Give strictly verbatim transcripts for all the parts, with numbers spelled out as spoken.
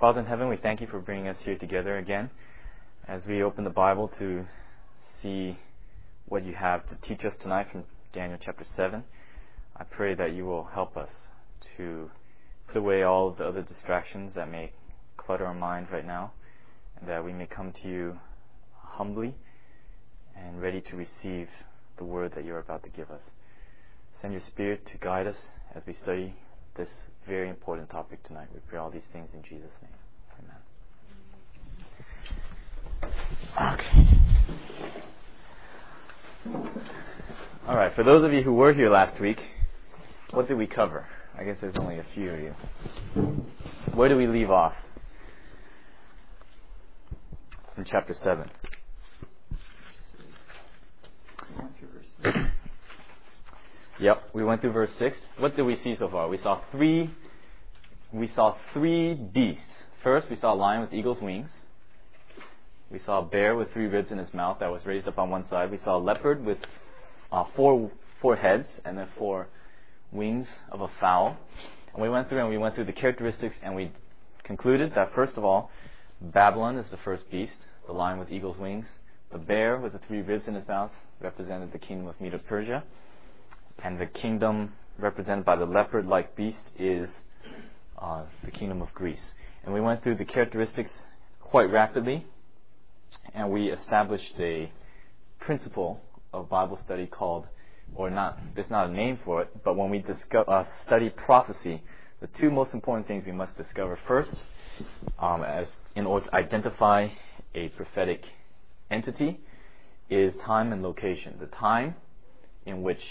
Father in heaven, we thank you for bringing us here together again as we open the Bible to see what you have to teach us tonight from Daniel chapter seven. I pray that you will help us to put away all of the other distractions that may clutter our mind right now, and that we may come to you humbly and ready to receive the word that you're about to give us. Send your Spirit to guide us as we study this very important topic tonight. We pray all these things in Jesus' name. Amen. Okay. All right. For those of you who were here last week, what did we cover? I guess there's only a few of you. Where do we leave off? From chapter seven. Yep, we went through verse six. What did we see so far? We saw three we saw three beasts. First, we saw a lion with eagle's wings. We saw a bear with three ribs in his mouth that was raised up on one side. We saw a leopard with uh, four four heads and then four wings of a fowl. And we went through and we went through the characteristics, and we concluded that first of all, Babylon is the first beast, the lion with eagle's wings. The bear with the three ribs in his mouth represented the kingdom of Medo-Persia. And the kingdom represented by the leopard-like beast is uh, the kingdom of Greece. And we went through the characteristics quite rapidly, and we established a principle of Bible study called, or not, there's not a name for it, but when we discuss, uh, study prophecy, the two most important things we must discover first, um, as in order to identify a prophetic entity, is time and location. The time in which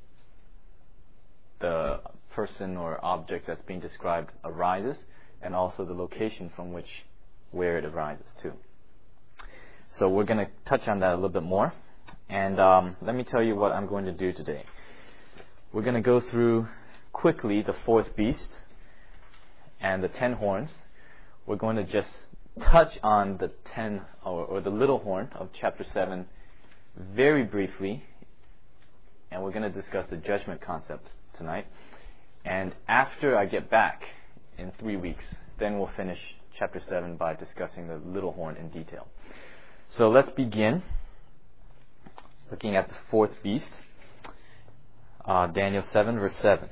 the person or object that's being described arises, and also the location from which, where it arises to. So we're going to touch on that a little bit more. And um, let me tell you what I'm going to do today. We're going to go through quickly the fourth beast and the ten horns. We're going to just touch on the ten, or, or the little horn of chapter seven very briefly, and we're going to discuss the judgment concept tonight. And after I get back in three weeks, then we'll finish chapter seven by discussing the little horn in detail. So let's begin looking at the fourth beast, uh, Daniel seven, verse seven.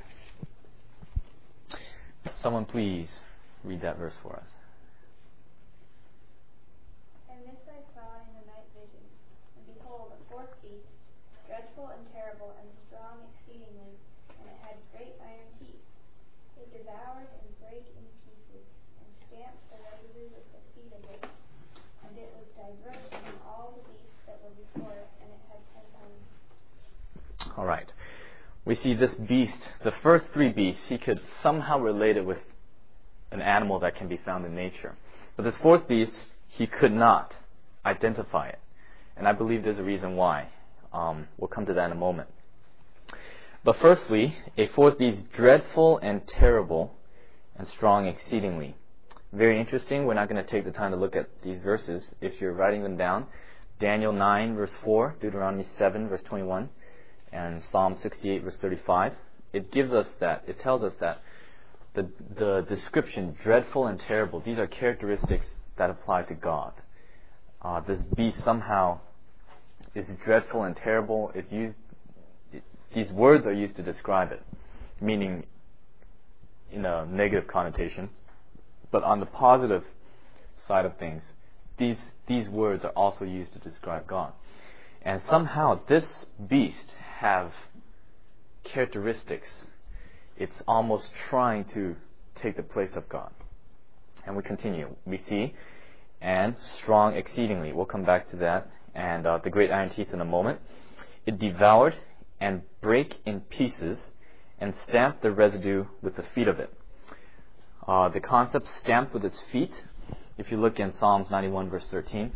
Someone please read that verse for us. And this I saw in the night vision, and behold, a fourth beast, dreadful and terrible and strong exceedingly, and it had great iron teeth. It devoured and brake in pieces, and stamped the residue with the feet of it. And it was diverse from all the beasts that were before it, and it had ten tongues. All right. We see this beast, the first three beasts, he could somehow relate it with an animal that can be found in nature. But this fourth beast, he could not identify it. And I believe there's a reason why. Um, we'll come to that in a moment. But firstly, a fourth beast, dreadful and terrible and strong exceedingly. Very interesting. We're not going to take the time to look at these verses. If you're writing them down, Daniel nine, verse four, Deuteronomy seven, verse twenty-one, and Psalm sixty-eight, verse thirty-five. It gives us that, it tells us that the, the description, dreadful and terrible, these are characteristics that apply to God. Uh, this beast somehow is dreadful and terrible. It's used, it, these words are used to describe it, meaning in a negative connotation. But on the positive side of things, these these words are also used to describe God. And somehow this beast have characteristics. It's almost trying to take the place of God. And we continue. We see, and strong exceedingly. We'll come back to that. And uh, the great iron teeth in a moment. It devoured and brake in pieces and stamped the residue with the feet of it. Uh, the concept stamped with its feet, if you look in Psalms ninety-one verse thirteen,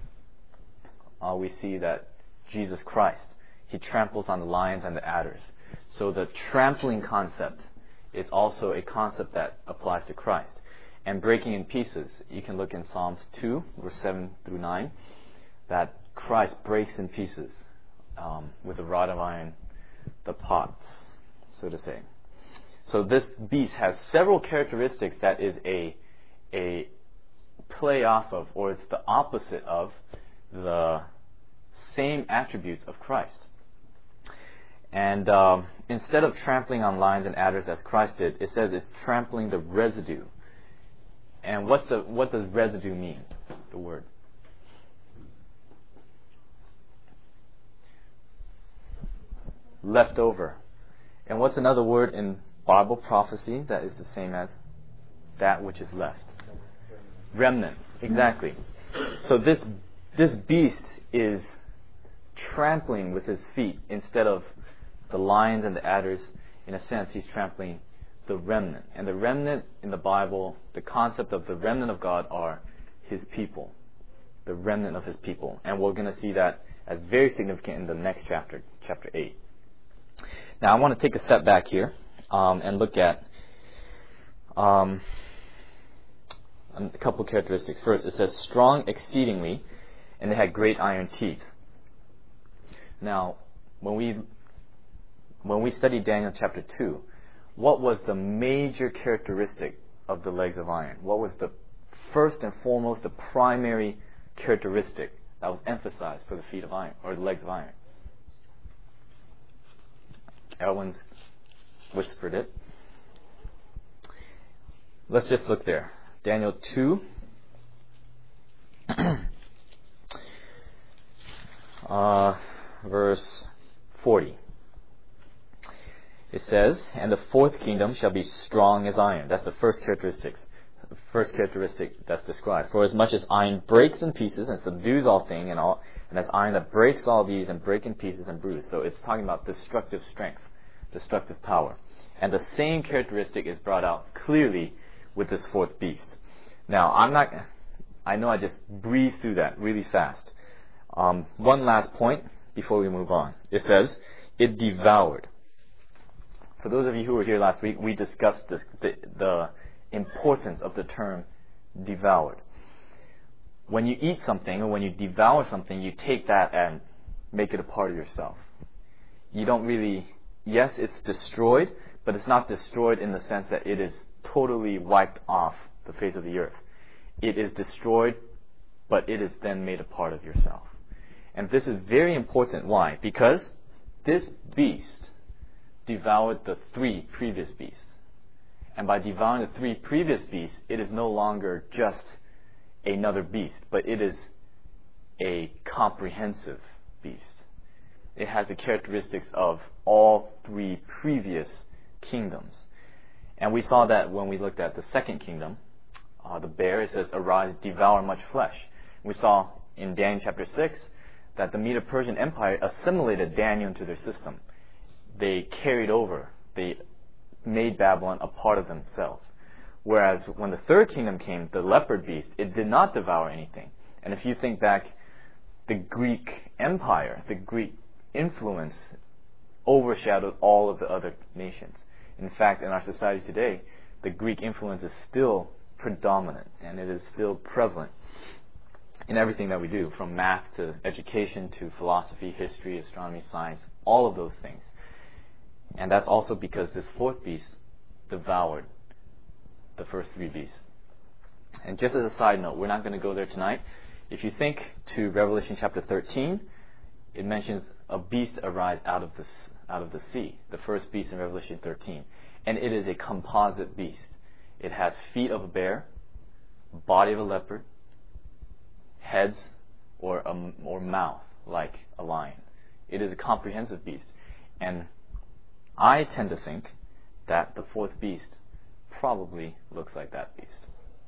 uh, we see that Jesus Christ, he tramples on the lions and the adders. So the trampling concept is also a concept that applies to Christ. And breaking in pieces, you can look in Psalms two verse seven through nine, that Christ breaks in pieces um, with a rod of iron the pots, so to say. So this beast has several characteristics that is a a play off of, or it's the opposite of, the same attributes of Christ. And um, instead of trampling on lions and adders as Christ did, it says it's trampling the residue. And what's the what does residue mean? The word. Left over. And what's another word in Bible prophecy that is the same as that which is left? Remnant. Exactly. So this this beast is trampling with his feet instead of the lions and the adders. In a sense, he's trampling the remnant. And the remnant in the Bible, the concept of the remnant of God are his people. The remnant of his people. And we're going to see that as very significant in the next chapter, chapter eight. Now, I want to take a step back here um, and look at um, a couple of characteristics. First, it says strong exceedingly, and they had great iron teeth. Now, when we when we studied Daniel chapter two, what was the major characteristic of the legs of iron? What was the first and foremost, the primary characteristic that was emphasized for the feet of iron, or the legs of iron? Everyone's whispered it. Let's just look there. Daniel two. uh, verse forty. It says, "And the fourth kingdom shall be strong as iron." That's the first characteristics. The first characteristic that's described. "For as much as iron breaks in pieces and subdues all things, and all, and as iron that breaks all these and break in pieces and bruise." So it's talking about destructive strength, destructive power. And the same characteristic is brought out clearly with this fourth beast. Now, I'm not, I know I just breezed through that really fast. Um, one last point before we move on. It says, it devoured. For those of you who were here last week, we discussed this, the, the importance of the term devoured. When you eat something or when you devour something, you take that and make it a part of yourself. You don't really, yes, it's destroyed, but it's not destroyed in the sense that it is totally wiped off the face of the earth. It is destroyed, but it is then made a part of yourself. And this is very important. Why? Because this beast devoured the three previous beasts. And by devouring the three previous beasts, it is no longer just another beast, but it is a comprehensive beast. It has the characteristics of all three previous kingdoms. And we saw that when we looked at the second kingdom, uh, the bear, it says, "Arise, devour much flesh." We saw in Daniel chapter six that the Medo-Persian Empire assimilated Daniel into their system. They carried over, they made Babylon a part of themselves. Whereas when the third kingdom came, the leopard beast, it did not devour anything. And if you think back, the Greek Empire, the Greek influence overshadowed all of the other nations. In fact, in our society today, the Greek influence is still predominant, and it is still prevalent in everything that we do, from math to education to philosophy, history, astronomy, science, all of those things. And that's also because this fourth beast devoured the first three beasts. And just as a side note, we're not going to go there tonight. If you think to Revelation chapter thirteen, it mentions a beast arise out of the, out of the sea, the first beast in Revelation thirteen. And it is a composite beast. It has feet of a bear, body of a leopard, heads or a, or mouth like a lion. It is a comprehensive beast. And I tend to think that the fourth beast probably looks like that beast.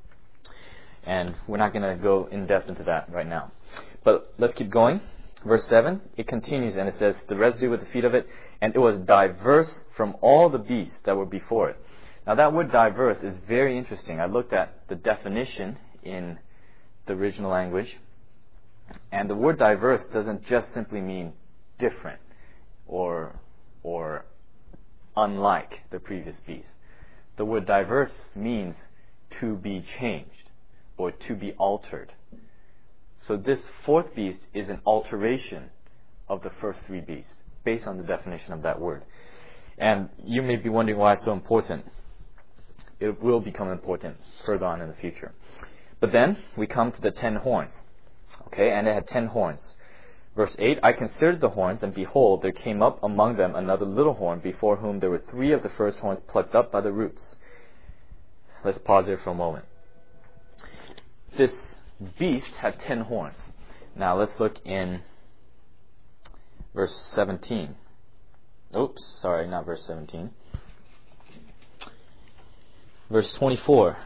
And we're not going to go in depth into that right now. But let's keep going. Verse seven, it continues and it says, "The residue with the feet of it, and it was diverse from all the beasts that were before it." Now that word diverse is very interesting. I looked at the definition in the original language. And the word diverse doesn't just simply mean different or or unlike the previous beast. The word diverse means to be changed or to be altered. So this fourth beast is an alteration of the first three beasts based on the definition of that word. And you may be wondering why it's so important. It will become important further on in the future. But then we come to the ten horns. Okay, and it had ten horns. Verse eight, I considered the horns, and behold, there came up among them another little horn, before whom there were three of the first horns plucked up by the roots. Let's pause here for a moment. This beast had ten horns. Now let's look in verse seventeen. Oops, sorry, not verse seventeen. Verse twenty-four.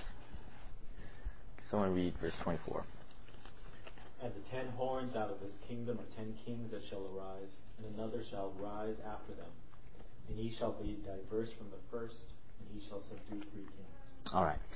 Someone read verse twenty-four. And the ten horns out of this kingdom are ten kings that shall arise, and another shall rise after them. And he shall be diverse from the first, and he shall subdue three kings. All right.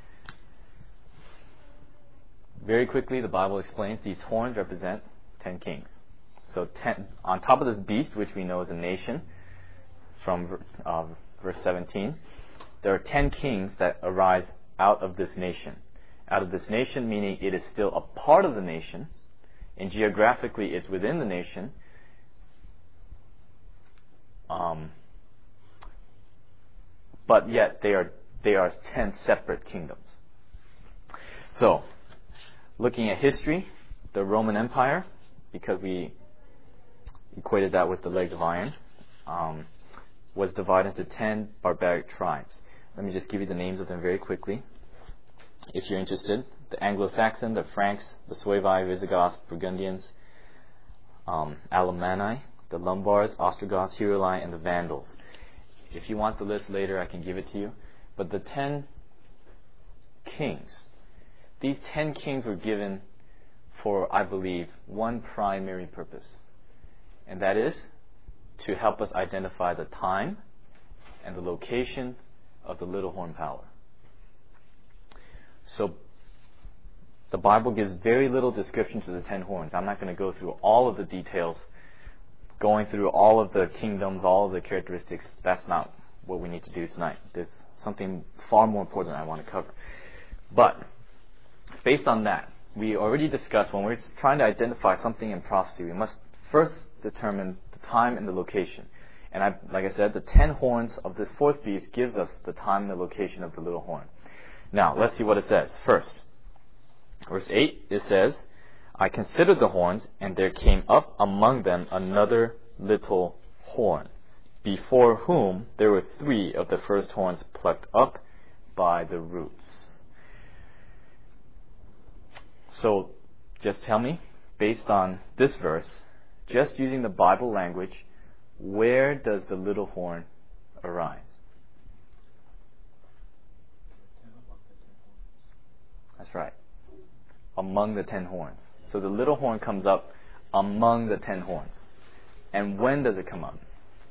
Very quickly, the Bible explains these horns represent ten kings. So ten, on top of this beast, which we know is a nation, from uh, verse seventeen, there are ten kings that arise out of this nation. Out of this nation, meaning it is still a part of the nation, and geographically it's within the nation. Um, but yet they are they are ten separate kingdoms. So, looking at history, the Roman Empire, because we equated that with the legs of iron, um, was divided into ten barbaric tribes. Let me just give you the names of them very quickly, if you're interested. The Anglo-Saxon, the Franks, the Suevi, Visigoths, Burgundians, um, Alemanni, the Lombards, Ostrogoths, Heruli, and the Vandals. If you want the list later, I can give it to you. But the ten kings, these ten kings were given for, I believe, one primary purpose. And that is to help us identify the time and the location of the little horn power. So the Bible gives very little description to the ten horns. I'm not going to go through all of the details, going through all of the kingdoms, all of the characteristics. That's not what we need to do tonight. There's something far more important I want to cover. But based on that, we already discussed when we're trying to identify something in prophecy, we must first determine the time and the location. And I, like I said, the ten horns of this fourth beast gives us the time and the location of the little horn. Now, let's see what it says. First, verse eight, it says, I considered the horns, and there came up among them another little horn, before whom there were three of the first horns plucked up by the roots. So, just tell me, based on this verse, just using the Bible language, where does the little horn arise? That's right. Among the ten horns. So the little horn comes up among the ten horns. And when does it come up?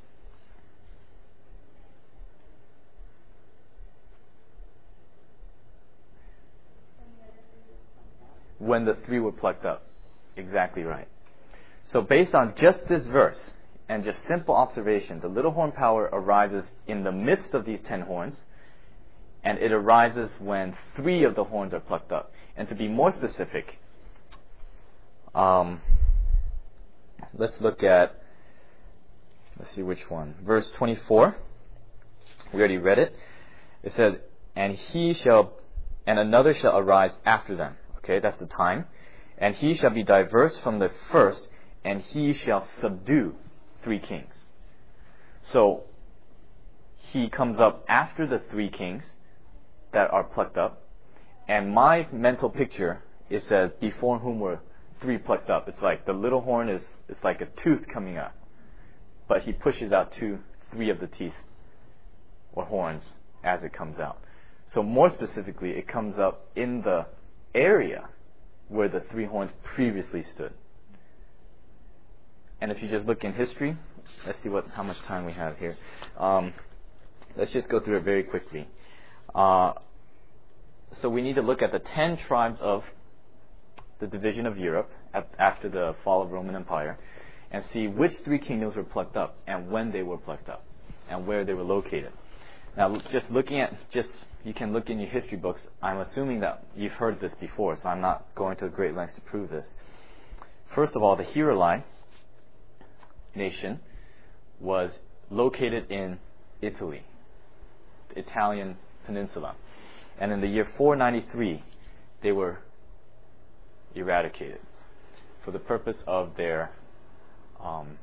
When the three were plucked up. Exactly right. So based on just this verse and just simple observation, the little horn power arises in the midst of these ten horns, and it arises when three of the horns are plucked up. And to be more specific, um, let's look at, let's see which one. Verse twenty-four. We already read it. It says, and he shall, and another shall arise after them. Okay, that's the time. And he shall be diverse from the first, and he shall subdue three kings. So, he comes up after the three kings that are plucked up. And my mental picture, it says, before whom were three plucked up. It's like the little horn is, it's like a tooth coming up. But he pushes out two, three of the teeth or horns as it comes out. So more specifically, it comes up in the area where the three horns previously stood. And if you just look in history, let's see what how much time we have here. Um, let's just go through it very quickly. Uh, so we need to look at the ten tribes of the division of Europe at, after the fall of Roman Empire, and see which three kingdoms were plucked up and when they were plucked up and where they were located. Now, just looking at, just you can look in your history books. I'm assuming that you've heard this before, so I'm not going to great lengths to prove this. First of all, the Heruli nation was located in Italy, the Italian peninsula. And in the year four ninety-three, they were eradicated for the purpose of their um,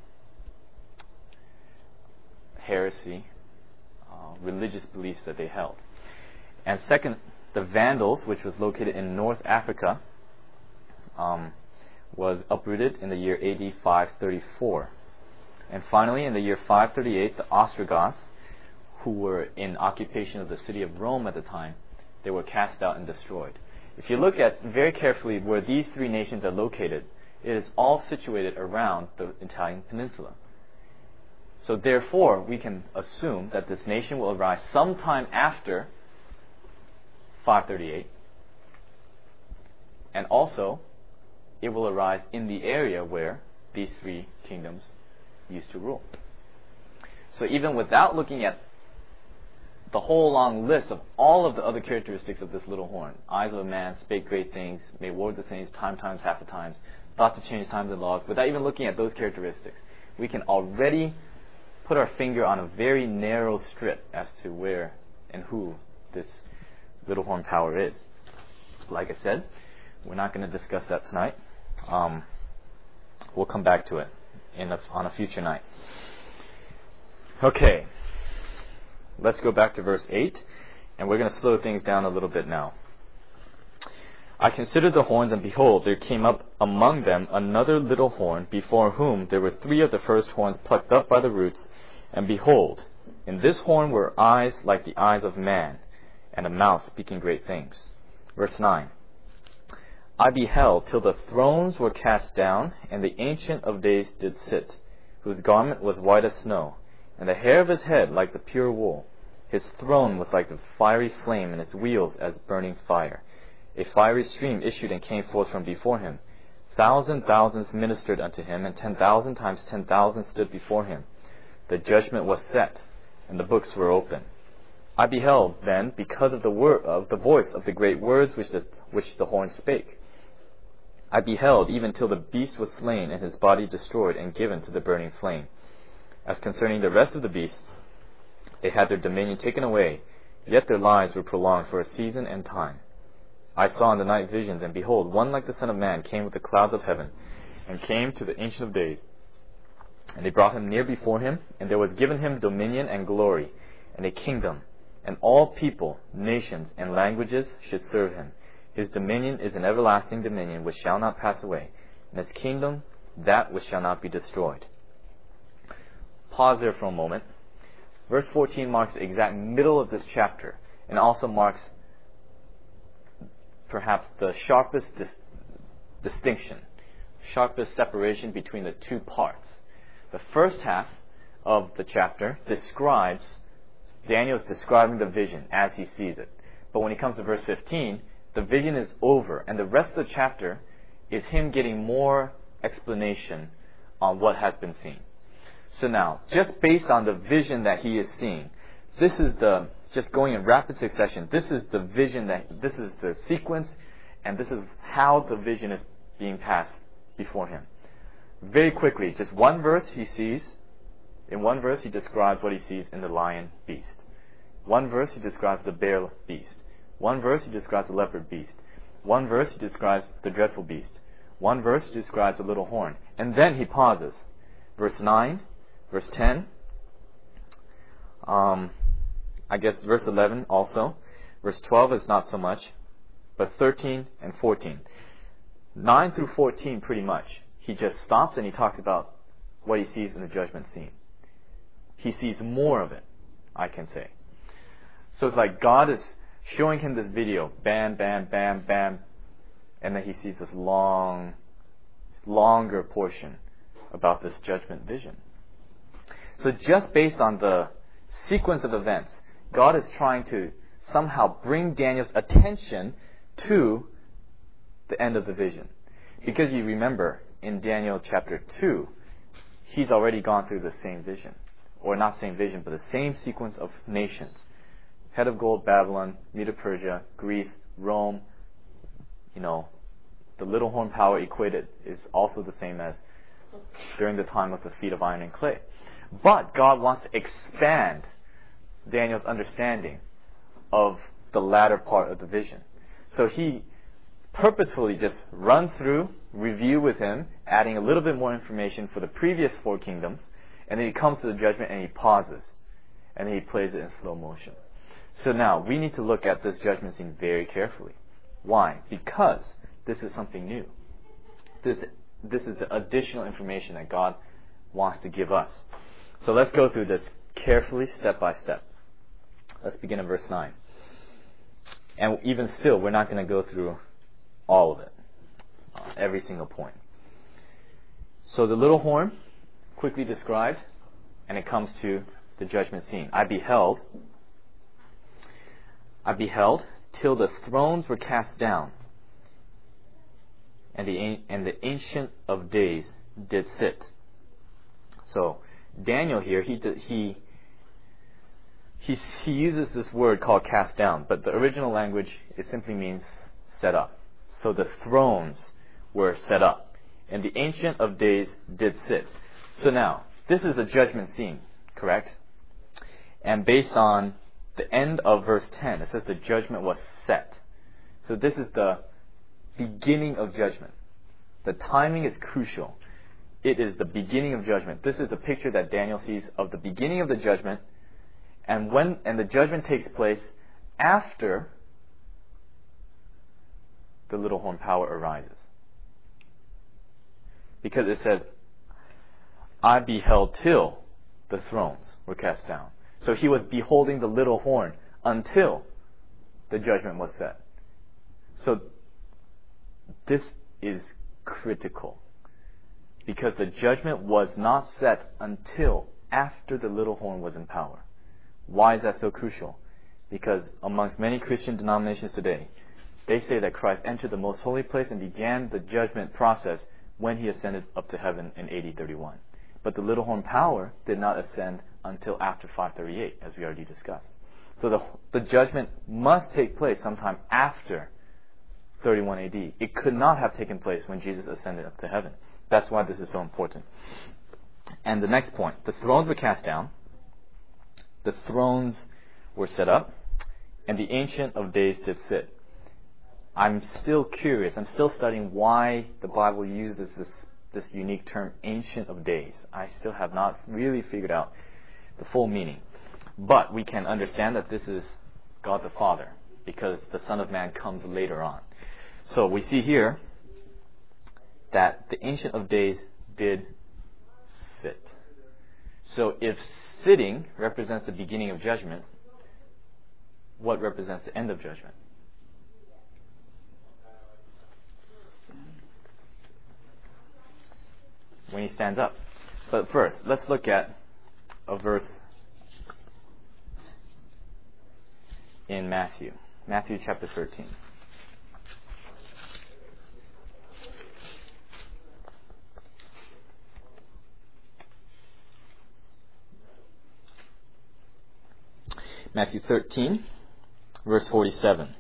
heresy, uh, religious beliefs that they held. And second, the Vandals, which was located in North Africa, um, was uprooted in the year A D five thirty-four. And finally, in the year five thirty-eight, the Ostrogoths, who were in occupation of the city of Rome at the time, they were cast out and destroyed. If you look at very carefully where these three nations are located, it is all situated around the Italian peninsula. So therefore, we can assume that this nation will arise sometime after five thirty-eight, and also it will arise in the area where these three kingdoms used to rule. So even without looking at the whole long list of all of the other characteristics of this little horn, eyes of a man, spake great things, may ward the saints time times half the times, thought to change times and laws, without even looking at those characteristics, we can already put our finger on a very narrow strip as to where and who this little horn power is. Like I said, we're not going to discuss that tonight. Um, we'll come back to it in a, on a future night. Okay, let's go back to verse eight, and we're going to slow things down a little bit now. I considered the horns, and behold, there came up among them another little horn, before whom there were three of the first horns plucked up by the roots. And behold, in this horn were eyes like the eyes of man, and a mouth speaking great things. Verse nine. I beheld till the thrones were cast down, and the Ancient of Days did sit, whose garment was white as snow, and the hair of his head like the pure wool. His throne was like the fiery flame, and his wheels as burning fire. A fiery stream issued and came forth from before him. Thousand thousands ministered unto him, and ten thousand times ten thousand stood before him. The judgment was set, and the books were open. I beheld then, because of the word of the voice of the great words which the, which the horn spake. I beheld even till the beast was slain, and his body destroyed and given to the burning flame. As concerning the rest of the beasts, they had their dominion taken away, yet their lives were prolonged for a season and time. I saw in the night visions, and behold, one like the Son of Man came with the clouds of heaven, and came to the Ancient of Days. And they brought him near before him, and there was given him dominion and glory, and a kingdom, and all people, nations, and languages should serve him. His dominion is an everlasting dominion which shall not pass away, and his kingdom that which shall not be destroyed. Pause there for a moment. Verse fourteen marks the exact middle of this chapter, and also marks perhaps the sharpest dis- distinction, sharpest separation between the two parts. The first half of the chapter describes, Daniel is describing the vision as he sees it. But when he comes to verse fifteen, the vision is over, and the rest of the chapter is him getting more explanation on what has been seen. So now, just based on the vision that he is seeing, this is the, just going in rapid succession, this is the vision, that this is the sequence, and this is how the vision is being passed before him. Very quickly, just one verse he sees, in one verse he describes what he sees in the lion beast. One verse he describes the bear beast. One verse he describes the leopard beast. One verse he describes the dreadful beast. One verse he describes the little horn. And then he pauses. Verse nine, verse ten, um, I guess verse eleven also. Verse twelve is not so much, but thirteen and fourteen. nine through fourteen pretty much. He just stops and he talks about what he sees in the judgment scene. He sees more of it, I can say. So it's like God is showing him this video, bam, bam, bam, bam, and then he sees this long, longer portion about this judgment vision. So just based on the sequence of events, God is trying to somehow bring Daniel's attention to the end of the vision. Because you remember, in Daniel chapter two, he's already gone through the same vision. Or not same vision, but the same sequence of nations. Head of gold, Babylon, Medo-Persia, Greece, Rome. You know, the little horn power equated is also the same as during the time of the feet of iron and clay. But God wants to expand Daniel's understanding of the latter part of the vision. So he purposefully just runs through, review with him, adding a little bit more information for the previous four kingdoms, and then he comes to the judgment and he pauses, and then he plays it in slow motion. So now, we need to look at this judgment scene very carefully. Why? Because this is something new. This, this is the additional information that God wants to give us. So let's go through this carefully, step by step. Let's begin in verse nine. And even still, we're not going to go through all of it, uh, every single point. So the little horn, quickly described, and it comes to the judgment scene. I beheld, I beheld till the thrones were cast down, and the and the Ancient of Days did sit. So Daniel here, he he he he uses this word called cast down, but the original language, it simply means set up. So the thrones were set up, and the Ancient of Days did sit. So now, this is the judgment scene, correct? And based on the end of verse ten, it says the judgment was set. So this is the beginning of judgment. The timing is crucial. It is the beginning of judgment. This is the picture that Daniel sees of the beginning of the judgment, and when and the judgment takes place after the little horn power arises. Because it says, I beheld till the thrones were cast down. So he was beholding the little horn until the judgment was set. So this is critical, because the judgment was not set until after the little horn was in power. Why is that so crucial? Because amongst many Christian denominations today, they say that Christ entered the most holy place and began the judgment process when he ascended up to heaven in A D thirty-one. But the little horn power did not ascend until after five thirty-eight, as we already discussed. So the, the judgment must take place sometime after thirty-one A D. It could not have taken place when Jesus ascended up to heaven. That's why this is so important. And the next point, the thrones were cast down, the thrones were set up, and the Ancient of Days did sit. I'm still curious, I'm still studying why the Bible uses this, this unique term, Ancient of Days. I still have not really figured out the full meaning. But we can understand that this is God the Father, because the Son of Man comes later on. So we see here that the Ancient of Days did sit. So if sitting represents the beginning of judgment, what represents the end of judgment? When he stands up. But first, let's look at a verse in Matthew. Matthew chapter thirteen. Matthew thirteen, verse forty-seven.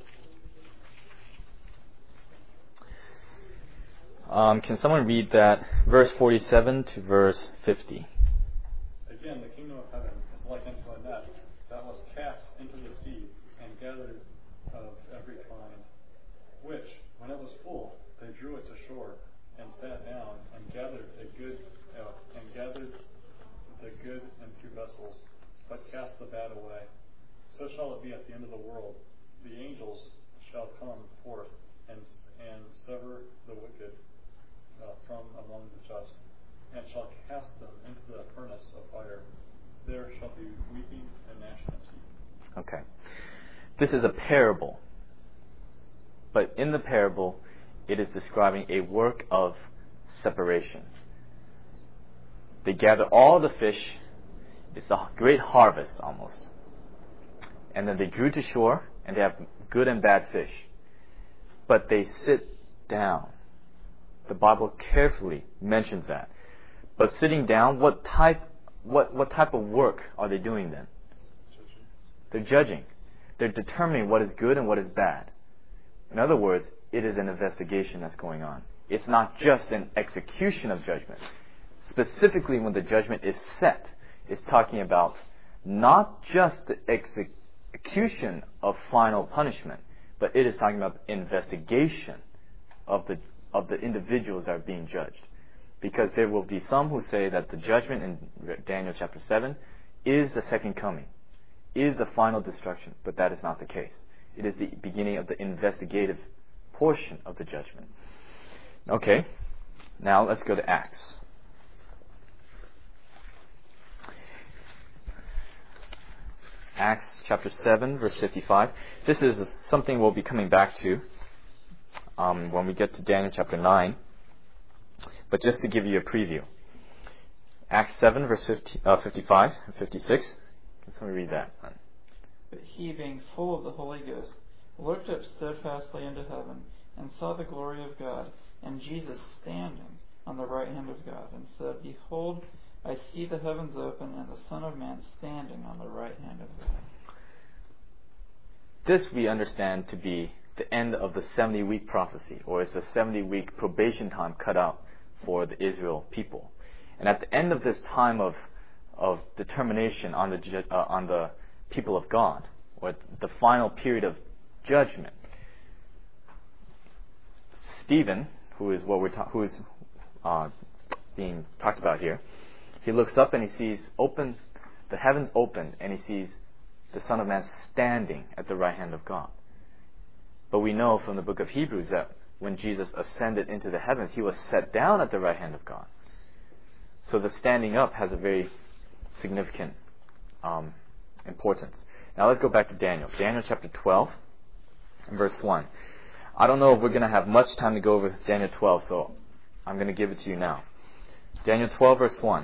Um, can someone read that verse forty-seven to verse fifty? Again, the kingdom of heaven is like unto a net that was cast into the sea and gathered of every kind, which, when it was full, they drew it to shore and sat down and gathered a good uh, and gathered the good into vessels, but cast the bad away. So shall it be at the end of the world. The angels shall come forth and and sever the wicked uh, from among the just, and shall cast them into the furnace of fire. There shall be weeping and gnashing of teeth. Okay. This is a parable. But in the parable, it is describing a work of separation. They gather all the fish. It's a great harvest almost. And then they drew to shore, and they have good and bad fish. But they sit down. The Bible carefully mentions that. But sitting down, what type what what type of work are they doing then? They're judging. They're determining what is good and what is bad. In other words, it is an investigation that's going on. It's not just an execution of judgment. Specifically, when the judgment is set, it's talking about not just the execution of final punishment, but it is talking about investigation of the of the individuals that are being judged. Because there will be some who say that the judgment in Daniel chapter seven is the second coming, is the final destruction, but that is not the case. It is the beginning of the investigative portion of the judgment. Okay, now let's go to Acts. Acts chapter seven, verse fifty-five. This is something we'll be coming back to um, when we get to Daniel chapter nine. But just to give you a preview. Acts seven, verse fifty, uh, fifty-five and fifty-six. Let me read that. But he, being full of the Holy Ghost, looked up steadfastly into heaven, and saw the glory of God, and Jesus standing on the right hand of God, and said, Behold, I see the heavens open, and the Son of Man standing on the right hand of God. This we understand to be the end of the seventy-week prophecy, or it's the seventy-week probation time cut out for the Israel people. And at the end of this time of of determination on the uh, on the people of God, or the final period of judgment, Stephen, who is what we're ta- who is uh, being talked about here, he looks up and he sees open the heavens open, and he sees the Son of Man standing at the right hand of God. But we know from the book of Hebrews that when Jesus ascended into the heavens, he was set down at the right hand of God. So the standing up has a very significant um, importance. Now let's go back to Daniel. Daniel chapter twelve, verse one. I don't know if we're going to have much time to go over Daniel twelve, so I'm going to give it to you now. Daniel twelve, verse one.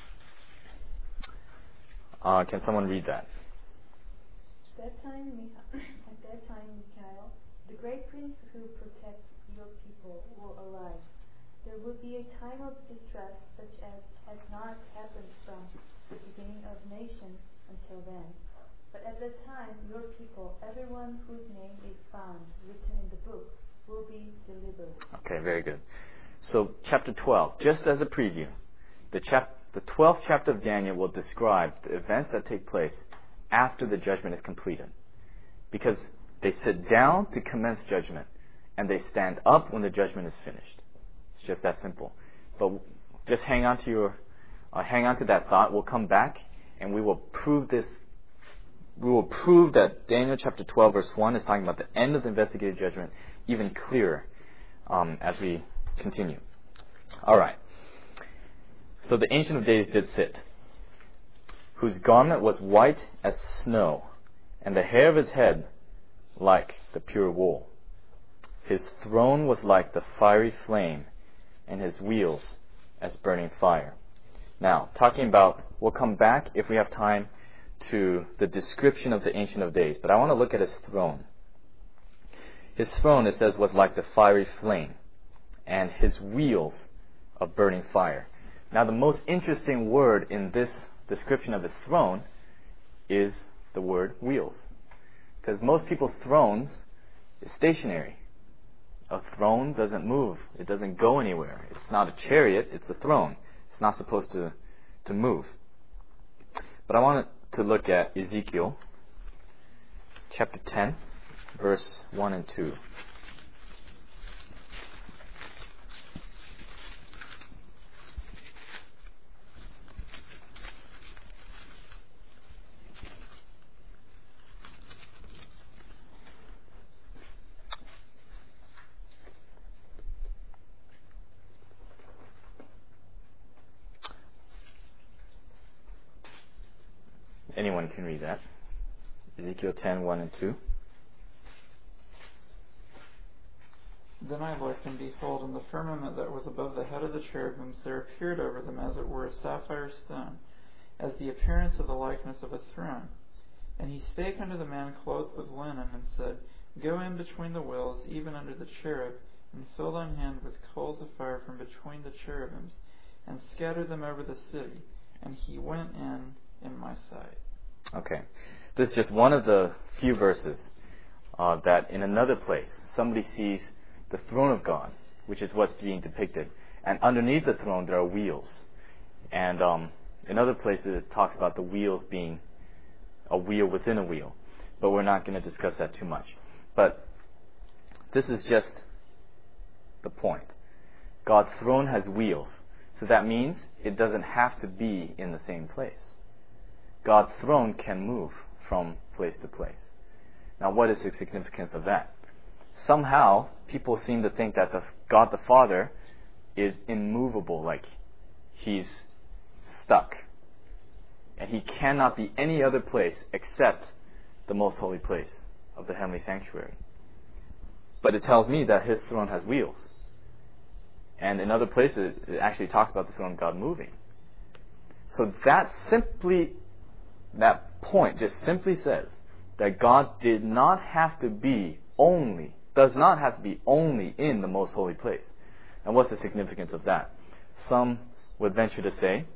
Uh, can someone read that? At that time, at that time, Michael, the great prince who protects your people, will arise. There will be a time of distress such as has not happened from the beginning of nations until then. But at that time, your people, everyone whose name is found written in the book, will be delivered. Okay, very good. So, chapter twelve, just as a preview, the chap- the twelfth chapter of Daniel will describe the events that take place after the judgment is completed. Because they sit down to commence judgment, and they stand up when the judgment is finished. It's just that simple. But just hang on to your, uh, hang on to that thought. We'll come back, and we will prove this. We will prove that Daniel chapter twelve, verse one, is talking about the end of the investigative judgment even clearer um, as we continue. All right. So the Ancient of Days did sit, whose garment was white as snow, and the hair of his head like the pure wool. His throne was like the fiery flame, and his wheels as burning fire. Now, talking about, we'll come back if we have time to the description of the Ancient of Days, but I want to look at his throne. His throne, it says, was like the fiery flame, and his wheels of burning fire. Now, the most interesting word in this description of his throne is the word wheels. Because most people's thrones is stationary. A throne doesn't move. It doesn't go anywhere. It's not a chariot, it's a throne. It's not supposed to, to move. But I wanted to look at Ezekiel chapter ten, verse one and two. Anyone can read that. Ezekiel ten, one and two. Then I looked, and behold, in the firmament that was above the head of the cherubims there appeared over them as it were a sapphire stone, as the appearance of the likeness of a throne. And he spake unto the man clothed with linen, and said, Go in between the wheels, even under the cherub, and fill thine hand with coals of fire from between the cherubims, and scatter them over the city. And he went in in my sight. Okay. This is just one of the few verses uh, that in another place somebody sees the throne of God, which is what's being depicted. And underneath the throne there are wheels. And um, in other places it talks about the wheels being a wheel within a wheel. But we're not going to discuss that too much. But this is just the point. God's throne has wheels. So that means it doesn't have to be in the same place. God's throne can move from place to place. Now, what is the significance of that? Somehow, people seem to think that the God the Father is immovable, like He's stuck. And He cannot be any other place except the most holy place of the heavenly sanctuary. But it tells me that His throne has wheels. And in other places, it actually talks about the throne of God moving. So that simply, that point just simply says that God did not have to be only, does not have to be only in the most holy place. And what's the significance of that? Some would venture to say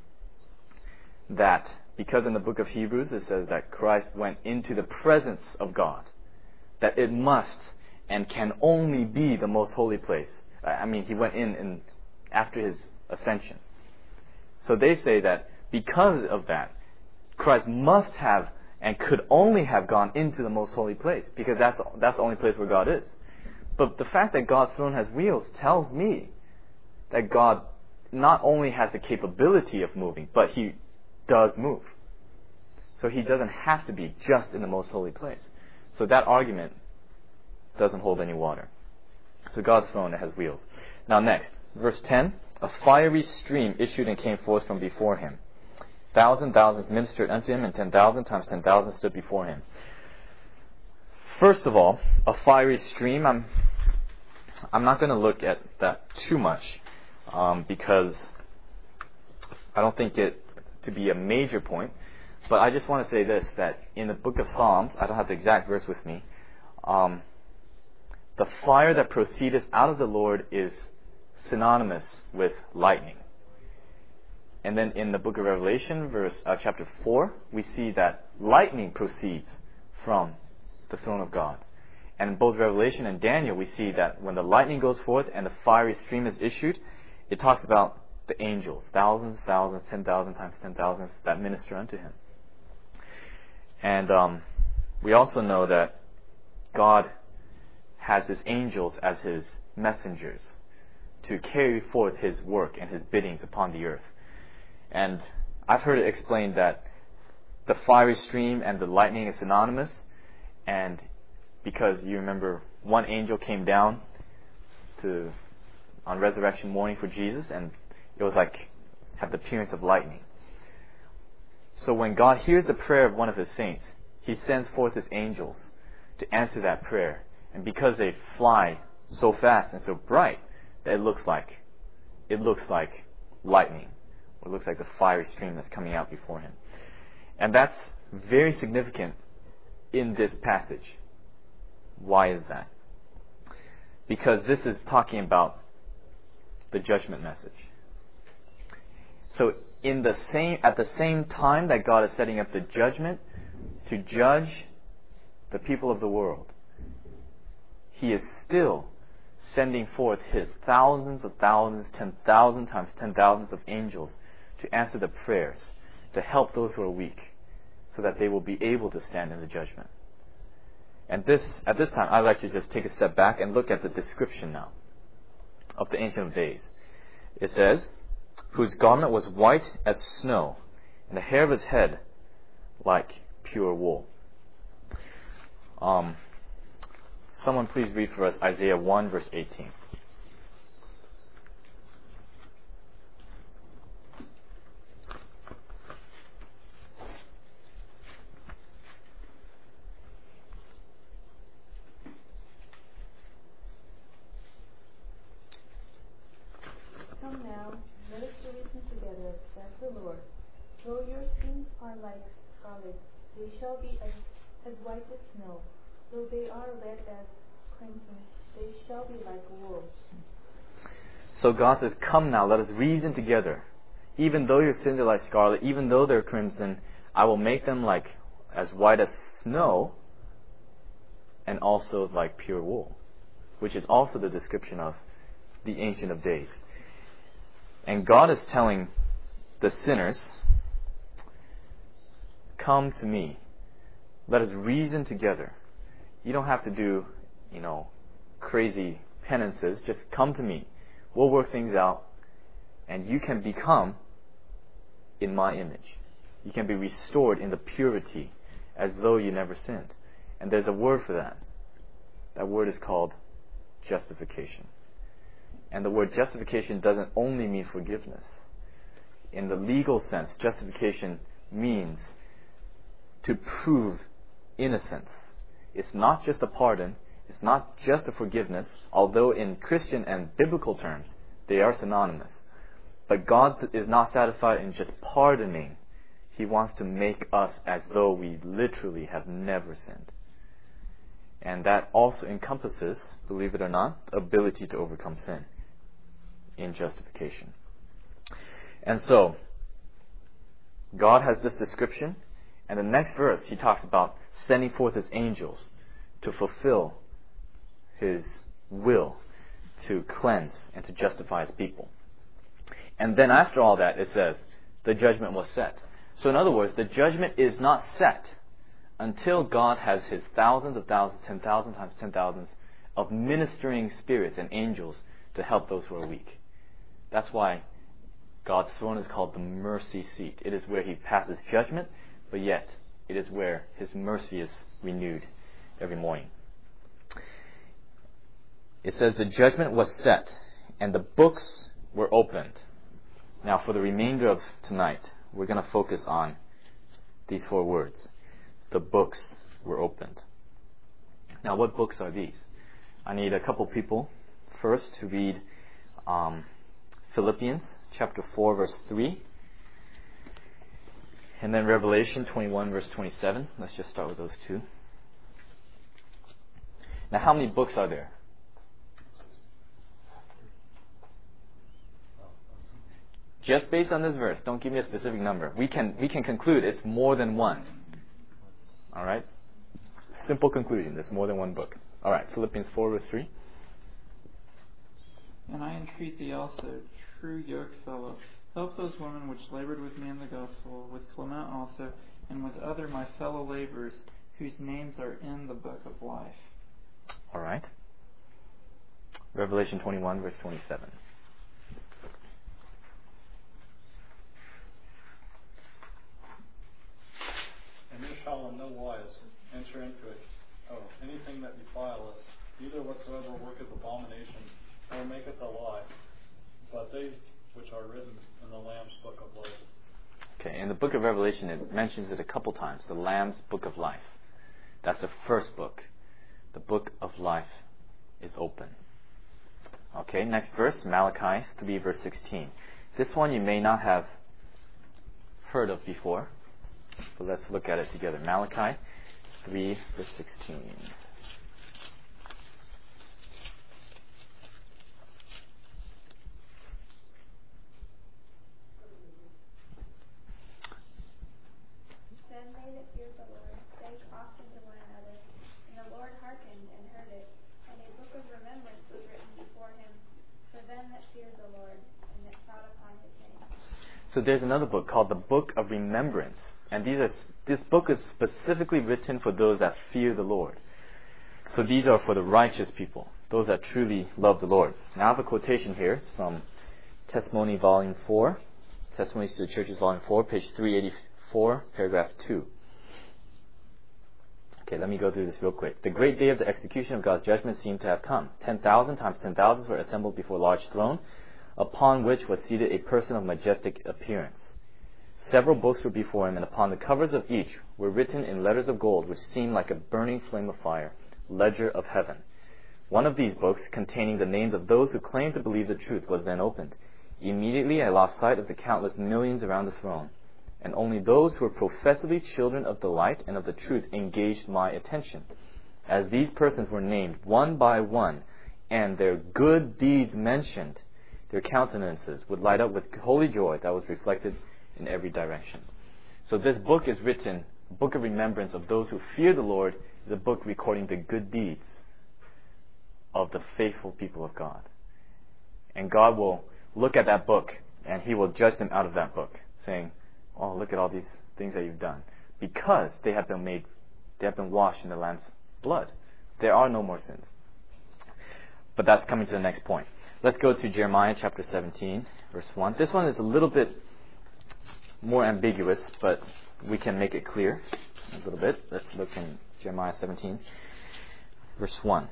that because in the book of Hebrews it says that Christ went into the presence of God, that it must and can only be the most holy place. I mean, He went in, in after His ascension. So they say that because of that, Christ must have and could only have gone into the most holy place, because that's that's the only place where God is. But the fact that God's throne has wheels tells me that God not only has the capability of moving, but He does move. So He doesn't have to be just in the most holy place. So that argument doesn't hold any water. So God's throne has wheels. Now next, verse ten, a fiery stream issued and came forth from before Him. Thousand thousands ministered unto Him, and ten thousand times ten thousand stood before Him. First of all, a fiery stream, I'm I'm not going to look at that too much, um, because I don't think it to be a major point. But I just want to say this, that in the book of Psalms, I don't have the exact verse with me, um, the fire that proceedeth out of the Lord is synonymous with lightning. And then in the book of Revelation, verse uh, chapter four, we see that lightning proceeds from the throne of God. And in both Revelation and Daniel, we see that when the lightning goes forth and the fiery stream is issued, it talks about the angels, thousands, thousands, ten thousand times ten thousands that minister unto Him. And um, we also know that God has His angels as His messengers to carry forth His work and His biddings upon the earth. And I've heard it explained that the fiery stream and the lightning is synonymous, and because you remember one angel came down to on resurrection morning for Jesus, and it was like had the appearance of lightning. So when God hears the prayer of one of His saints, He sends forth His angels to answer that prayer. And because they fly so fast and so bright, that it looks like it looks like lightning, or it looks like the fiery stream that's coming out before Him. And that's very significant in this passage. Why is that? Because this is talking about the judgment message. So in the same at the same time that God is setting up the judgment to judge the people of the world, He is still sending forth His thousands of thousands, ten thousand times ten thousands of angels to answer the prayers, to help those who are weak, so that they will be able to stand in the judgment. And this, at this time, I'd like to just take a step back and look at the description now of the Ancient of Days. It says, whose garment was white as snow, and the hair of His head like pure wool. Um, someone please read for us Isaiah one verse eighteen. Come now, let us reason together, says the Lord. Though your sins are like scarlet, they shall be as, as white as snow. Though they are red as crimson, they shall be like wool. So God says, come now, let us reason together. Even though your sins are like scarlet, even though they're crimson, I will make them like as white as snow, and also like pure wool, which is also the description of the Ancient of Days. And God is telling the sinners, come to me. Let us reason together. You don't have to do, you know, crazy penances. Just come to me. We'll work things out. And you can become in my image. You can be restored in the purity as though you never sinned. And there's a word for that. That word is called justification. And the word justification doesn't only mean forgiveness. In the legal sense, justification means to prove innocence. It's not just a pardon. It's not just a forgiveness, although in Christian and biblical terms, they are synonymous. But God is not satisfied in just pardoning. He wants to make us as though we literally have never sinned. And that also encompasses, believe it or not, the ability to overcome sin in justification. And so, God has this description, and the next verse he talks about sending forth his angels to fulfill his will, to cleanse and to justify his people. And then after all that, it says, the judgment was set. So in other words, the judgment is not set until God has his thousands of thousands, ten thousand times ten thousands of ministering spirits and angels to help those who are weak. That's why God's throne is called the mercy seat. It is where he passes judgment, but yet it is where his mercy is renewed every morning. It says the judgment was set and the books were opened. Now for the remainder of tonight, we're going to focus on these four words. The books were opened. Now what books are these? I need a couple people first to read um, Philippians chapter four verse three. And then Revelation twenty-one verse twenty-seven. Let's just start with those two. Now how many books are there? Just based on this verse, don't give me a specific number. We can we can conclude it's more than one. Alright? Simple conclusion, there's more than one book. Alright, Philippians four verse three. And I entreat thee also, true yoke fellow, help those women which labored with me in the gospel, with Clement also, and with other my fellow laborers, whose names are in the book of life. Alright. Revelation twenty-one verse twenty-seven. And you shall in no wise enter into it, oh, anything that defileth, neither whatsoever worketh abomination, nor maketh a lie, but they which are written in the Lamb's book of life. Okay, in the book of Revelation it mentions it a couple times, the Lamb's book of life. That's the first book. The book of life is open. Okay, next verse, Malachi three verse sixteen. This one you may not have heard of before, but let's look at it together. Malachi three verse sixteen. Then they that feared the Lord spake often to one another, and the Lord hearkened and heard it, and a book of remembrance was written before him for them that feared the Lord, and that thought upon his name. So there's another book called the Book of Remembrance. And these are, this book is specifically written for those that fear the Lord. So these are for the righteous people, those that truly love the Lord. Now I have a quotation here. It's from Testimony Volume four, Testimonies to the Churches Volume four, page three eighty-four, paragraph two. Okay, let me go through this real quick. The great day of the execution of God's judgment seemed to have come. Ten thousand times ten thousands were assembled before a large throne, upon which was seated a person of majestic appearance. Several books were before him, and upon the covers of each were written in letters of gold, which seemed like a burning flame of fire, ledger of heaven. One of these books, containing the names of those who claimed to believe the truth, was then opened. Immediately I lost sight of the countless millions around the throne, and only those who were professedly children of the light and of the truth engaged my attention. As these persons were named one by one, and their good deeds mentioned, their countenances would light up with holy joy that was reflected in every direction. So this book is written, a book of remembrance of those who fear the Lord, is a book recording the good deeds of the faithful people of God. And God will look at that book and he will judge them out of that book, saying, oh, look at all these things that you've done. Because they have been made, they have been washed in the Lamb's blood. There are no more sins. but that's coming to the next point. Let's go to Jeremiah chapter seventeen, verse one. This one is a little bit more ambiguous, but we can make it clear a little bit. Let's look in Jeremiah seventeen, verse one.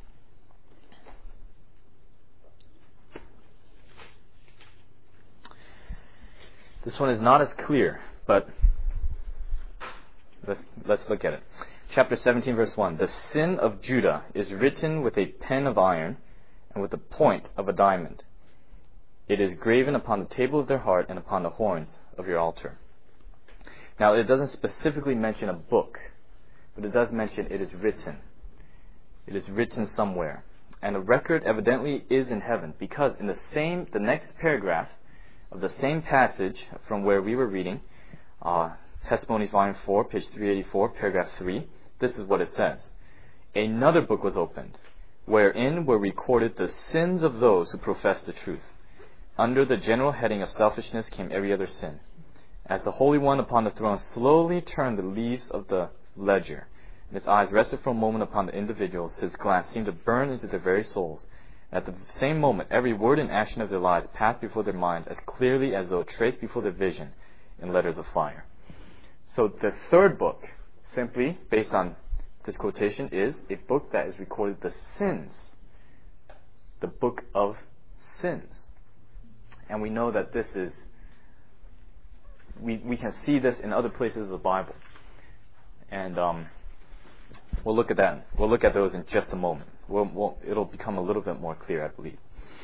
This one is not as clear, but let's, let's look at it. Chapter seventeen, verse one. The sin of Judah is written with a pen of iron and with the point of a diamond. It is graven upon the table of their heart and upon the horns of your altar. Now, it doesn't specifically mention a book, but it does mention it is written. It is written somewhere. And the record evidently is in heaven, because in the same, the next paragraph of the same passage from where we were reading, uh, Testimonies Volume four, page three eighty-four, paragraph three, this is what it says. Another book was opened, wherein were recorded the sins of those who professed the truth. Under the general heading of selfishness came every other sin. As the Holy One upon the throne slowly turned the leaves of the ledger, and his eyes rested for a moment upon the individuals, his glance seemed to burn into their very souls. And at the same moment, every word and action of their lives passed before their minds as clearly as though traced before their vision in letters of fire. So the third book, simply based on this quotation, is a book that is recorded the sins. The book of sins. And we know that this is, we, we can see this in other places of the Bible. And um, we'll look at that. We'll look at those in just a moment. We'll, we'll, it'll become a little bit more clear, I believe.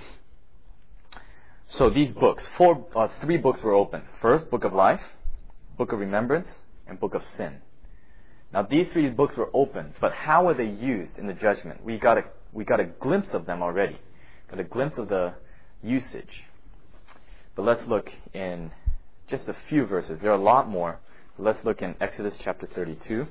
So these books, four, uh, three books were opened. First, Book of Life, Book of Remembrance, and Book of Sin. Now these three books were opened, but how were they used in the judgment? We got a we got a glimpse of them already. Got a glimpse of the usage. But let's look in just a few verses. There are a lot more. Let's look in Exodus chapter thirty-two.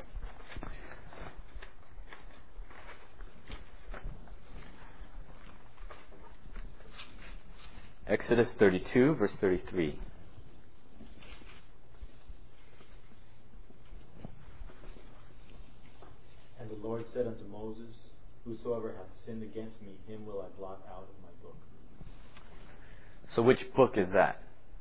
Exodus thirty-two, verse thirty-three. And the Lord said unto Moses, Whosoever hath sinned against me, him will I blot out of my book. So which book is that?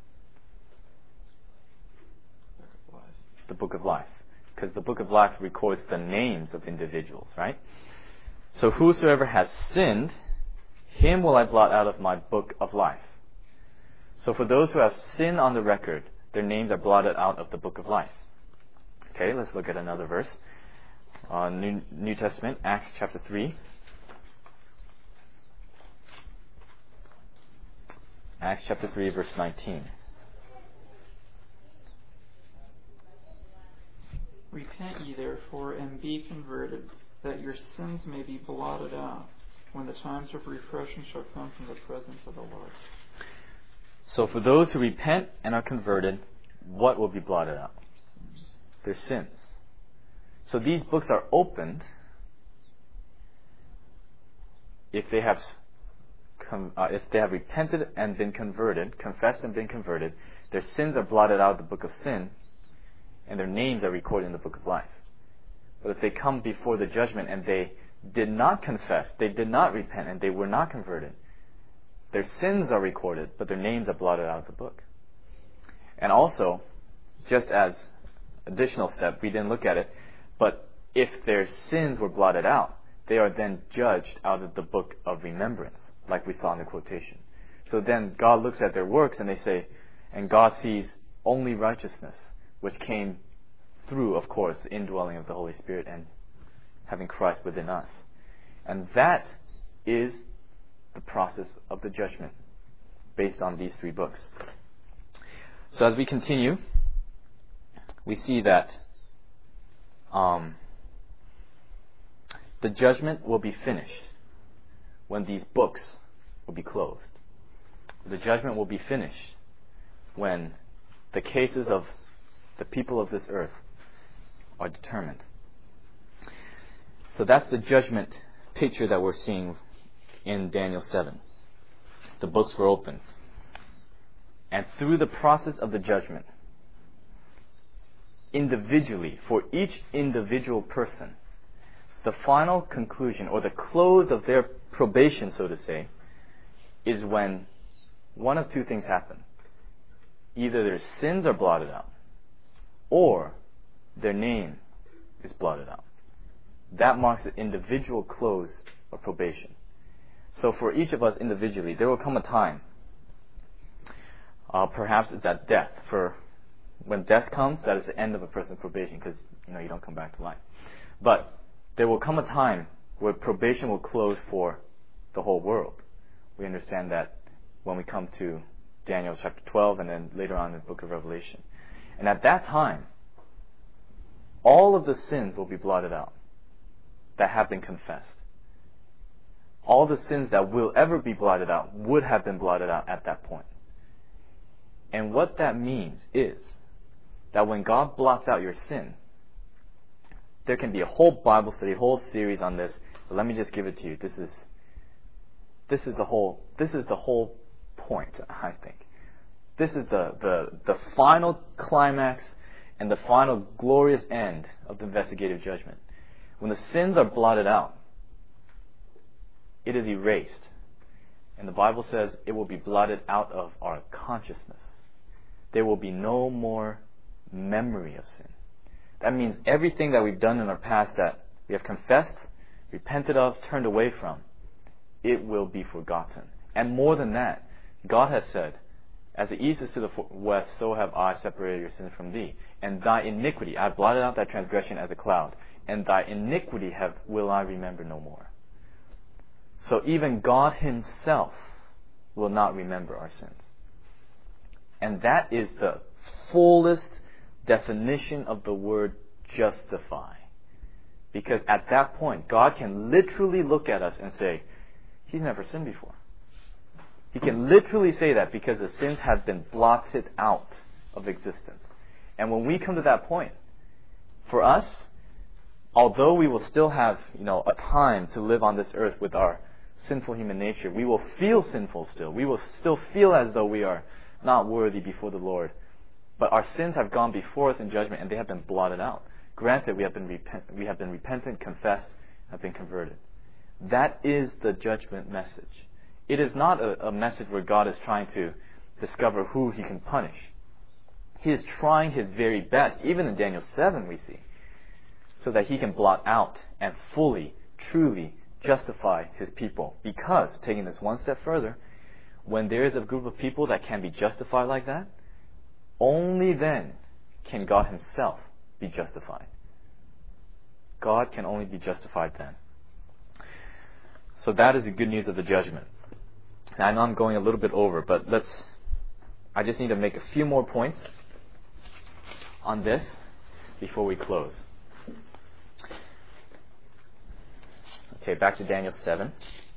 Book of Life. The Book of Life. Because the Book of Life records the names of individuals, right? So whosoever has sinned, him will I blot out of my book of life. So for those who have sin on the record, their names are blotted out of the book of life. Okay, let's look at another verse. Uh, New, New Testament, Acts chapter three. Acts chapter three, verse nineteen. Repent ye therefore, and be converted, that your sins may be blotted out, when the times of refreshing shall come from the presence of the Lord. So for those who repent and are converted, what will be blotted out? Their sins. So these books are opened if they have uh, if they have repented and been converted, confessed and been converted, their sins are blotted out of the book of sin, and their names are recorded in the book of life. But if they come before the judgment and they did not confess, they did not repent, and they were not converted, their sins are recorded, but their names are blotted out of the book. And also, just as additional step, we didn't look at it, but if their sins were blotted out, they are then judged out of the book of remembrance, like we saw in the quotation. So then God looks at their works and they say, and God sees only righteousness, which came through, of course, the indwelling of the Holy Spirit and having Christ within us. And that is the process of the judgment based on these three books. So as we continue, we see that um, the judgment will be finished when these books will be closed. The judgment will be finished when the cases of the people of this earth are determined. So that's the judgment picture that we're seeing in Daniel seven. The books were opened. And through the process of the judgment, individually, for each individual person, the final conclusion or the close of their probation, so to say, is when one of two things happen. Either their sins are blotted out, or their name is blotted out. That marks the individual close of probation. So for each of us individually, there will come a time, uh, perhaps it's at death. For when death comes, that is the end of a person's probation, because you know you don't come back to life. But there will come a time where probation will close for the whole world. We understand that when we come to Daniel chapter twelve and then later on in the book of Revelation. And at that time, all of the sins will be blotted out that have been confessed. All the sins that will ever be blotted out would have been blotted out at that point. And what that means is that when God blots out your sin, there can be a whole Bible study, a whole series on this, but let me just give it to you. This is this is the whole this is the whole point, I think. This is the, the, the final climax and the final glorious end of the investigative judgment. When the sins are blotted out, it is erased. And the Bible says it will be blotted out of our consciousness. There will be no more memory of sin. That means everything that we've done in our past that we have confessed, repented of, turned away from, it will be forgotten. And more than that, God has said, as the east is to the west, so have I separated your sins from thee. And thy iniquity, I have blotted out thy transgression as a cloud. And thy iniquity have will I remember no more. So even God himself will not remember our sins. And that is the fullest definition of the word justify. Because at that point, God can literally look at us and say, he's never sinned before. He can literally say that because the sins have been blotted out of existence. And when we come to that point, for us, although we will still have, you know, a time to live on this earth with our sinful human nature, we will feel sinful still. We will still feel as though we are not worthy before the Lord. But our sins have gone before us in judgment and they have been blotted out. Granted, we have been repent, we have been repentant, confessed, have been converted. That is the judgment message. It is not a, a message where God is trying to discover who he can punish. He is trying his very best, even in Daniel seven we see, so that he can blot out and fully, truly justify his people. Because, taking this one step further, when there is a group of people that can be justified like that, only then can God himself be justified. God can only be justified then. So that is the good news of the judgment. Now I know I'm going a little bit over, but let's, I just need to make a few more points on this before we close. Okay, back to Daniel seven.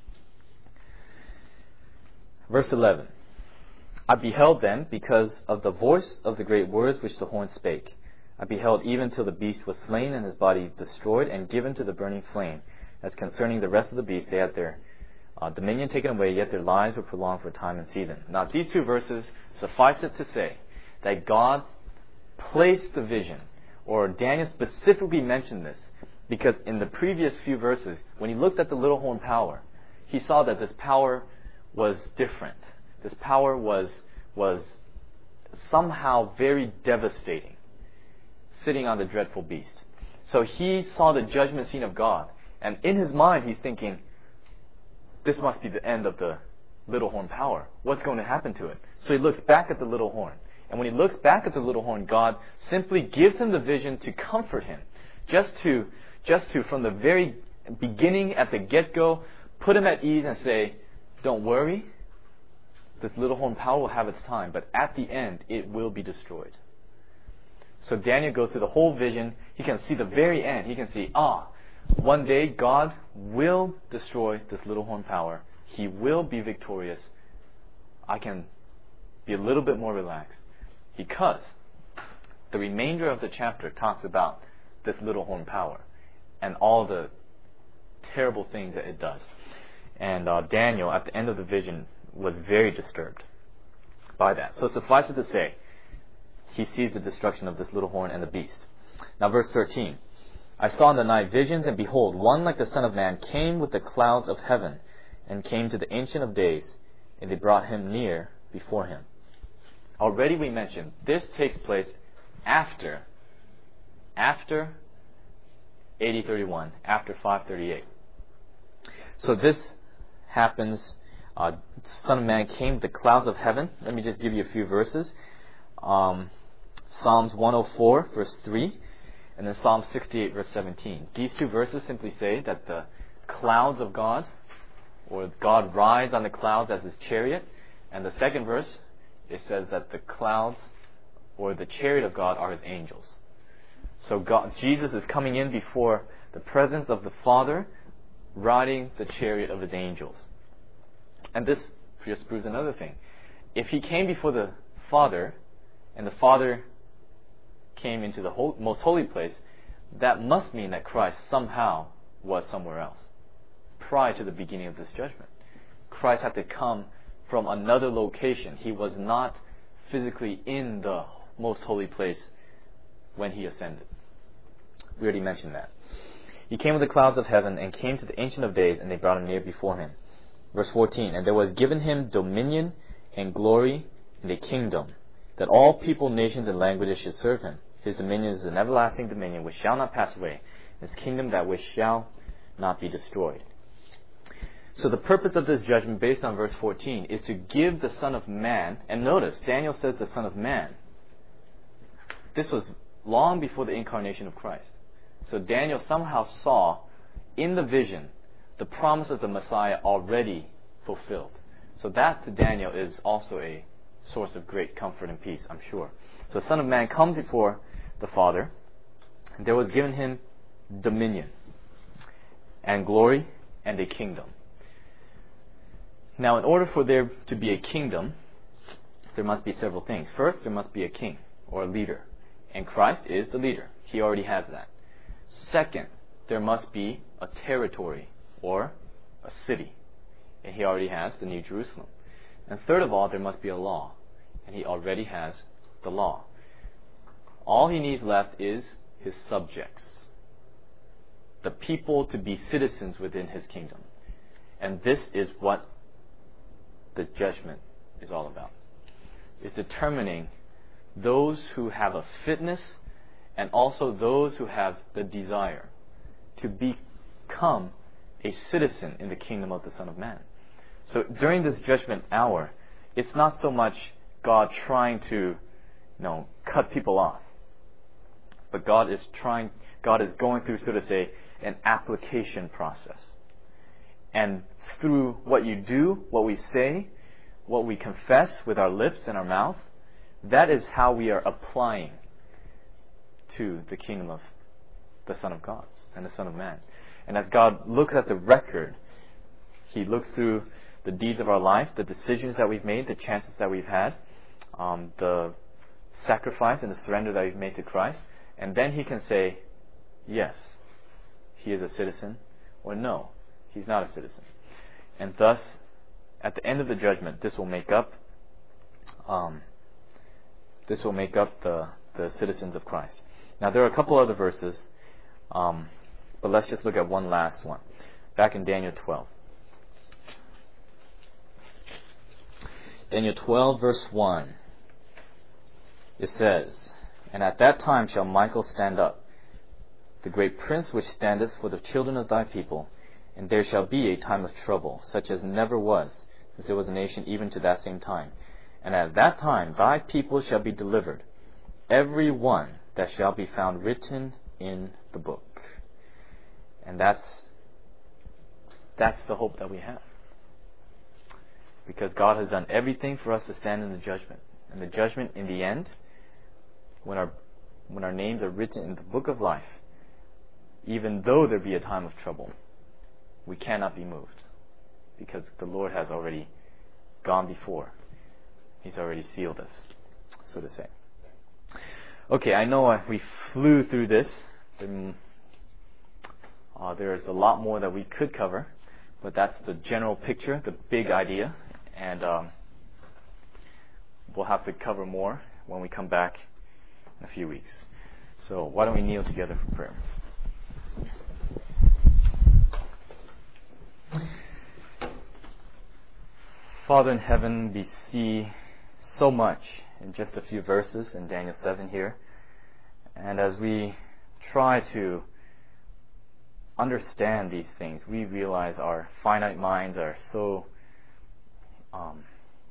Verse eleven. I beheld then, because of the voice of the great words which the horn spake. I beheld even till the beast was slain and his body destroyed and given to the burning flame. As concerning the rest of the beasts, they had their uh, dominion taken away, yet their lives were prolonged for time and season. Now these two verses suffice it to say that God placed the vision, or Daniel specifically mentioned this, because in the previous few verses, when he looked at the little horn power, he saw that this power was different. This power was was somehow very devastating, sitting on the dreadful beast. So he saw the judgment scene of God, and in his mind he's thinking, this must be the end of the little horn power. What's going to happen to it? So he looks back at the little horn. And when he looks back at the little horn, God simply gives him the vision to comfort him. Just to, just to, from the very beginning, at the get-go, put him at ease and say, don't worry, this little horn power will have its time, but at the end, it will be destroyed. So Daniel goes through the whole vision. He can see the very end. He can see, ah, one day God will destroy this little horn power. He will be victorious. I can be a little bit more relaxed, because the remainder of the chapter talks about this little horn power and all the terrible things that it does. And uh, Daniel, at the end of the vision, was very disturbed by that. So suffice it to say, he sees the destruction of this little horn and the beast. Now verse thirteen. I saw in the night visions, and behold, one like the Son of Man came with the clouds of heaven, and came to the Ancient of Days, and they brought him near before him. Already we mentioned, this takes place after, after A D thirty-one, after five thirty-eight. So this happens, uh, the Son of Man came to the clouds of heaven. Let me just give you a few verses. Um, Psalms one oh four, verse three, and then Psalm sixty-eight, verse seventeen. These two verses simply say that the clouds of God, or God rides on the clouds as his chariot. And the second verse, it says that the clouds, or the chariot of God, are his angels. So God, Jesus is coming in before the presence of the Father, riding the chariot of his angels. And this just proves another thing. If he came before the Father, and the Father came into the whole, most holy place, that must mean that Christ somehow was somewhere else prior to the beginning of this judgment. Christ had to come from another location. He was not physically in the most holy place when he ascended. We already mentioned that. He came with the clouds of heaven and came to the Ancient of Days, and they brought him near before him. Verse fourteen, and there was given him dominion and glory and a kingdom, that all people, nations, and languages should serve him. His dominion is an everlasting dominion which shall not pass away, his kingdom that which shall not be destroyed. So the purpose of this judgment, based on verse fourteen, is to give the Son of Man, and notice, Daniel says the Son of Man. This was long before the incarnation of Christ. So Daniel somehow saw in the vision the promise of the Messiah already fulfilled. So that to Daniel is also a source of great comfort and peace, I'm sure. So the Son of Man comes before the Father, and there was given him dominion and glory and a kingdom. Now, in order for there to be a kingdom, there must be several things. First, there must be a king or a leader, and Christ is the leader. He already has that. Second, there must be a territory or a city, and he already has the New Jerusalem. And third of all, there must be a law, and he already has the law. All he needs left is his subjects, the people to be citizens within his kingdom. And this is what the judgment is all about. It's determining those who have a fitness and also those who have the desire to become a citizen in the kingdom of the Son of Man. So during this judgment hour, it's not so much God trying to, you know, cut people off, but God is trying, God is going through, so to say, an application process. And through what you do, what we say, what we confess with our lips and our mouth, that is how we are applying to the kingdom of the Son of God and the Son of Man. And as God looks at the record, He looks through the deeds of our life, the decisions that we've made, the chances that we've had, um, the sacrifice and the surrender that we've made to Christ, and then He can say, yes, he is a citizen, or no, he's not a citizen. And thus, at the end of the judgment, this will make up um, this will make up the, the citizens of Christ. Now, there are a couple other verses, um, but let's just look at one last one. Back in Daniel twelve. Daniel twelve, verse one. It says, "And at that time shall Michael stand up, the great prince which standeth for the children of thy people, and there shall be a time of trouble, such as never was, since there was a nation even to that same time. And at that time thy people shall be delivered, every one that shall be found written in the book." And that's that's the hope that we have. Because God has done everything for us to stand in the judgment. And the judgment in the end, when our when our names are written in the book of life, even though there be a time of trouble, we cannot be moved, because the Lord has already gone before. He's already sealed us, so to say. Okay, I know uh, we flew through this. Um, uh, there's a lot more that we could cover, but that's the general picture, the big idea, and um, we'll have to cover more when we come back in a few weeks. So why don't we kneel together for prayer? Father in heaven, we see so much in just a few verses in Daniel seven here. And as we try to understand these things, we realize our finite minds are so um,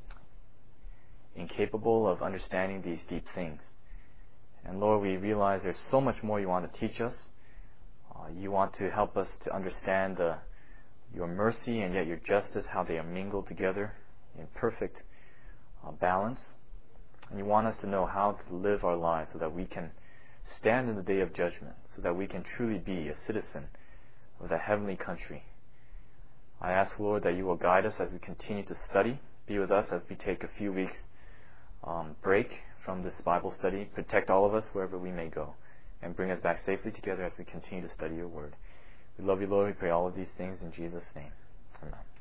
incapable of understanding these deep things. And Lord, we realize there's so much more you want to teach us. Uh, you want to help us to understand the, your mercy and yet your justice, how they are mingled together in perfect uh, balance. And you want us to know how to live our lives so that we can stand in the day of judgment, so that we can truly be a citizen of that heavenly country. I ask, Lord, that you will guide us as we continue to study. Be with us as we take a few weeks um, break from this Bible study. Protect all of us wherever we may go, and bring us back safely together as we continue to study your word. We love you, Lord. We pray all of these things in Jesus' name. Amen.